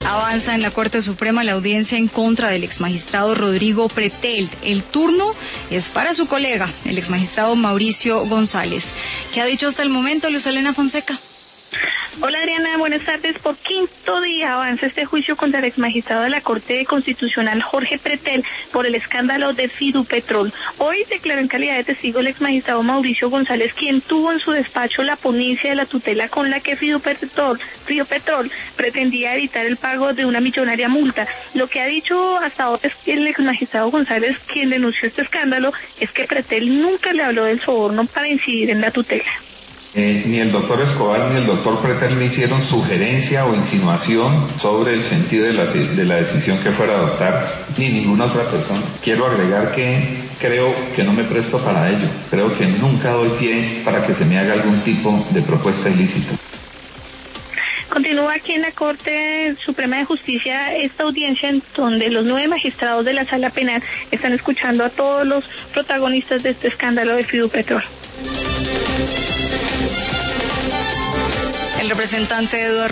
Avanza en la Corte Suprema la audiencia en contra del exmagistrado Rodrigo Pretel. El turno es para su colega, el exmagistrado Mauricio González. ¿Qué ha dicho hasta el momento Luz Helena Fonseca? Hola Adriana, buenas tardes. Por quinto día avanza este juicio contra el exmagistrado de la Corte Constitucional Jorge Pretel por el escándalo de Fidupetrol. Hoy declaró en calidad de testigo el exmagistrado Mauricio González, quien tuvo en su despacho la ponencia de la tutela con la que Fidupetrol pretendía evitar el pago de una millonaria multa. Lo que ha dicho hasta ahora es que el exmagistrado González, quien denunció este escándalo, es que Pretel nunca le habló del soborno para incidir en la tutela. Ni el doctor Escobar ni el doctor Pretel me hicieron sugerencia o insinuación sobre el sentido de la decisión que fuera a adoptar, ni ninguna otra persona. Quiero agregar que creo que no me presto para ello. Creo que nunca doy pie para que se me haga algún tipo de propuesta ilícita. Continúa aquí en la Corte Suprema de Justicia esta audiencia en donde los 9 magistrados de la Sala Penal están escuchando a todos los protagonistas de este escándalo de Fidupetrol. El representante Eduardo